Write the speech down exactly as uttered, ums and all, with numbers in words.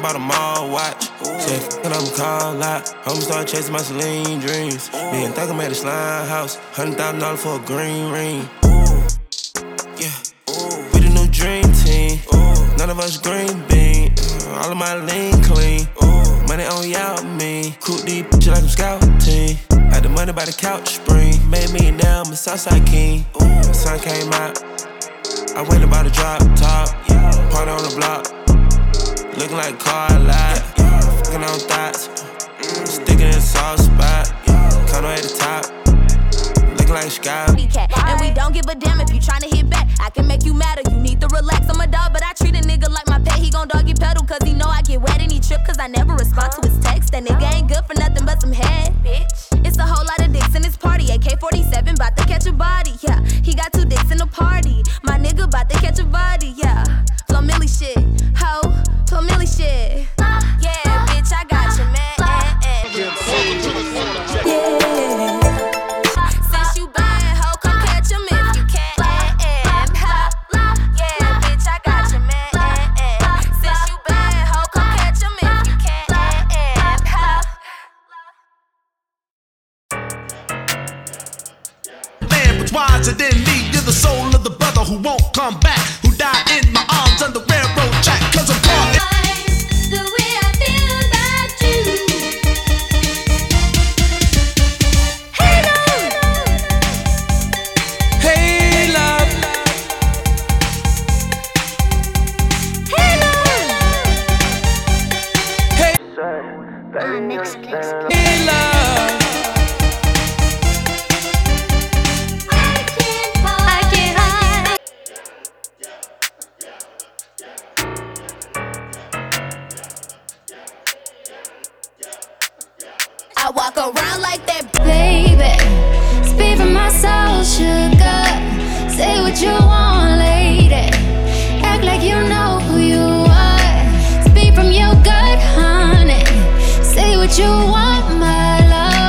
bought a mall watch. Said fuckin' I'm call out. Homie started chasing my Celine dreams. Me and Thugger made a slime house. Hundred thousand dollars for a green ring. Ooh, yeah. Ooh, we the new dream team. Ooh, none of us green bean. Uh, all of my lean clean. Ooh, money on y'all me. Coop these bitches like I'm scouting. Had the money by the couch spring. Made me now I'm a Southside king. Ooh, the sun came out. I went about a drop top. Party on the block. Looking like a car lot. Fucking on thoughts. Sticking in a soft spot. Condo at the top. Looking like a sky. And we don't give a damn if you tryna hit back. I can make you mad or you need to relax. I'm a dog, but I treat a nigga like my pet. He gon' doggy pedal cause he know I get wet and he trip cause I never respond to his text. That nigga ain't good for nothing but some head, bitch. It's a whole lot of dicks in this party. A K forty-seven bout to catch a body, yeah. He got two dicks in the party. My nigga bout to catch a body, yeah. Flo Milli shit, ho, Flo Milli shit. Yeah, bitch, I got you, man. Yeah. Since you bad, ho, come catch him if you can. Yeah, bitch, I got you, man. Since you bad, ho, come catch him if you can. Man was wiser than me. You're the soul of the brother who won't come back, who died in my arms on the railroad track. Cause I'm caught in The way I feel about you. Hey, love. Hey, love. Hey, love. Hey, On Netflix. hey, love. I can't hide. I walk around like that, Baby, speed from my soul, sugar.